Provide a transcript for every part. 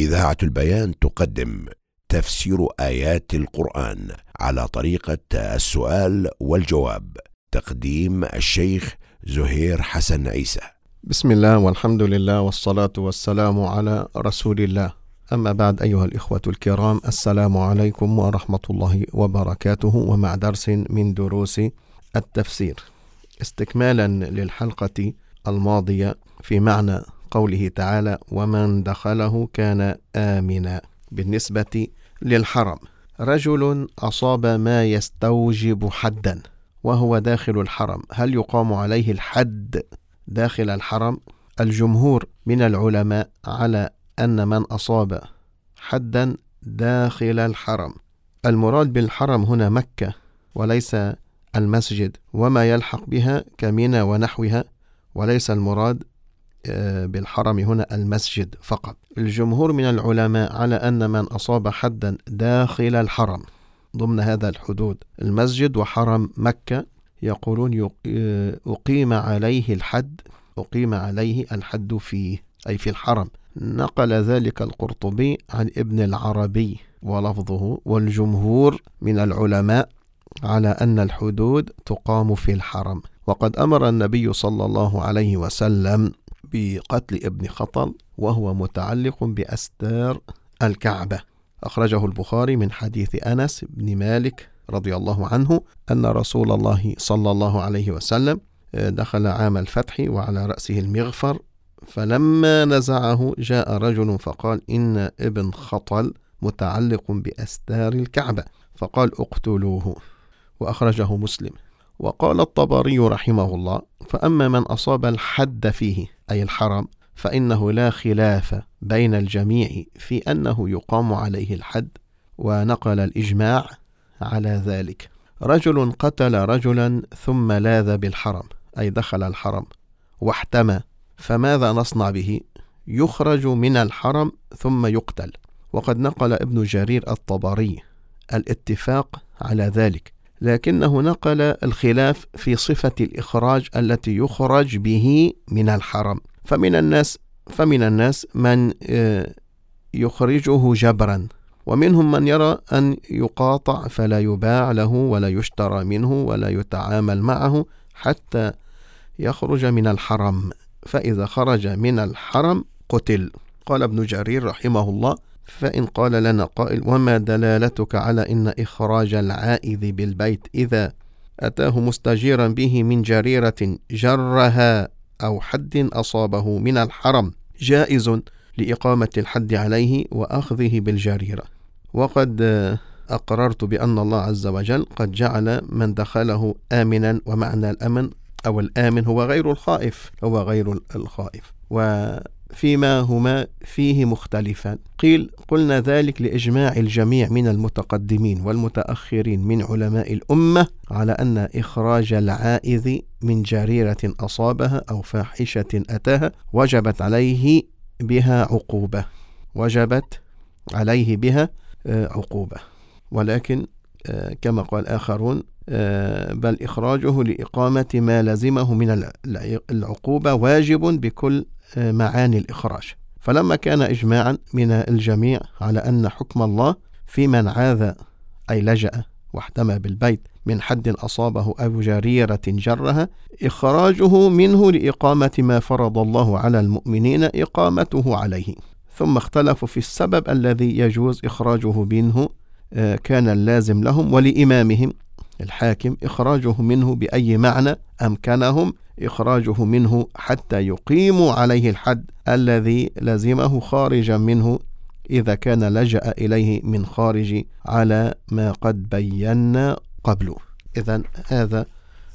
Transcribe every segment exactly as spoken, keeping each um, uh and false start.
إذاعة البيان تقدم تفسير آيات القرآن على طريقة السؤال والجواب. تقديم الشيخ زهير حسن عيسى. بسم الله والحمد لله والصلاة والسلام على رسول الله. أما بعد، أيها الإخوة الكرام، السلام عليكم ورحمة الله وبركاته، ومع درس من دروس التفسير استكمالا للحلقة الماضية في معنى قوله تعالى: ومن دخله كان آمنا. بالنسبة للحرم، رجل أصاب ما يستوجب حدا وهو داخل الحرم، هل يقام عليه الحد داخل الحرم؟ الجمهور من العلماء على أن من أصاب حدا داخل الحرم، المراد بالحرم هنا مكة وليس المسجد وما يلحق بها كمنى ونحوها، وليس المراد بالحرم هنا المسجد فقط. الجمهور من العلماء على أن من أصاب حدا داخل الحرم ضمن هذا الحدود المسجد وحرم مكة يقولون أقيم عليه الحد أقيم عليه الحد فيه، أي في الحرم. نقل ذلك القرطبي عن ابن العربي ولفظه: والجمهور من العلماء على أن الحدود تقام في الحرم. وقد أمر النبي صلى الله عليه وسلم بقتل ابن خطل وهو متعلق بأستار الكعبة. أخرجه البخاري من حديث أنس بن مالك رضي الله عنه أن رسول الله صلى الله عليه وسلم دخل عام الفتح وعلى رأسه المغفر، فلما نزعه جاء رجل فقال: إن ابن خطل متعلق بأستار الكعبة، فقال: اقتلوه. وأخرجه مسلم. وقال الطبري رحمه الله: فأما من أصاب الحد فيه أي الحرم فإنه لا خلاف بين الجميع في أنه يقام عليه الحد، ونقل الإجماع على ذلك. رجل قتل رجلا ثم لاذ بالحرم، أي دخل الحرم واحتمى، فماذا نصنع به؟ يخرج من الحرم ثم يقتل. وقد نقل ابن جرير الطبري الاتفاق على ذلك، لكنه نقل الخلاف في صفة الإخراج التي يخرج به من الحرم. فمن الناس فمن الناس من يخرجه جبرا، ومنهم من يرى أن يقاطع فلا يباع له ولا يشترى منه ولا يتعامل معه حتى يخرج من الحرم، فإذا خرج من الحرم قتل. قال ابن جرير رحمه الله: فإن قال لنا قائل: وما دلالتك على إن إخراج العائذ بالبيت إذا أتاه مستجيرا به من جريرة جرها أو حد أصابه من الحرم جائز لإقامة الحد عليه وأخذه بالجريرة؟ وقد أقررت بأن الله عز وجل قد جعل من دخله آمنا، ومعنى الأمن أو الآمن هو غير الخائف هو غير الخائف وفيما هما فيه مختلفان. قيل قلنا ذلك لإجماع الجميع من المتقدمين والمتأخرين من علماء الأمة على أن إخراج العائذ من جريرة أصابها أو فاحشة أتاها وجبت عليه بها عقوبة وجبت عليه بها عقوبة ولكن كما قال آخرون بل إخراجه لإقامة ما لزمه من العقوبة واجب بكل معاني الإخراج. فلما كان إجماعا من الجميع على أن حكم الله في من عاذ أي لجأ واحتمى بالبيت من حد أصابه أو جريرة جرها، إخراجه منه لإقامة ما فرض الله على المؤمنين إقامته عليه. ثم اختلفوا في السبب الذي يجوز إخراجه منه، كان اللازم لهم ولإمامهم الحاكم إخراجه منه بأي معنى أمكنهم إخراجه منه حتى يقيموا عليه الحد الذي لزمه خارجا منه إذا كان لجأ إليه من خارج على ما قد بينا قبله. إذن هذا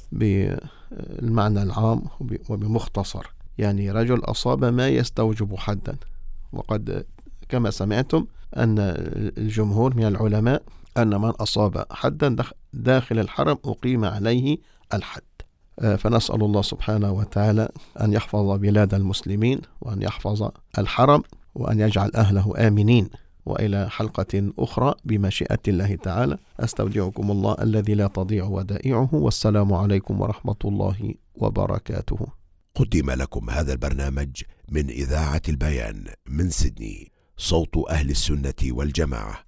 بالمعنى العام وبمختصر، يعني رجل أصاب ما يستوجب حدا، وقد كما سمعتم أن الجمهور من العلماء أن من أصاب حدا داخل الحرم أقيم عليه الحد. فنسأل الله سبحانه وتعالى أن يحفظ بلاد المسلمين وأن يحفظ الحرم وأن يجعل أهله آمنين. وإلى حلقة أخرى بمشيئة الله تعالى، أستودعكم الله الذي لا تضيع ودائعه، والسلام عليكم ورحمة الله وبركاته. قدم لكم هذا البرنامج من إذاعة البيان من سيدني. صوت أهل السنة والجماعة.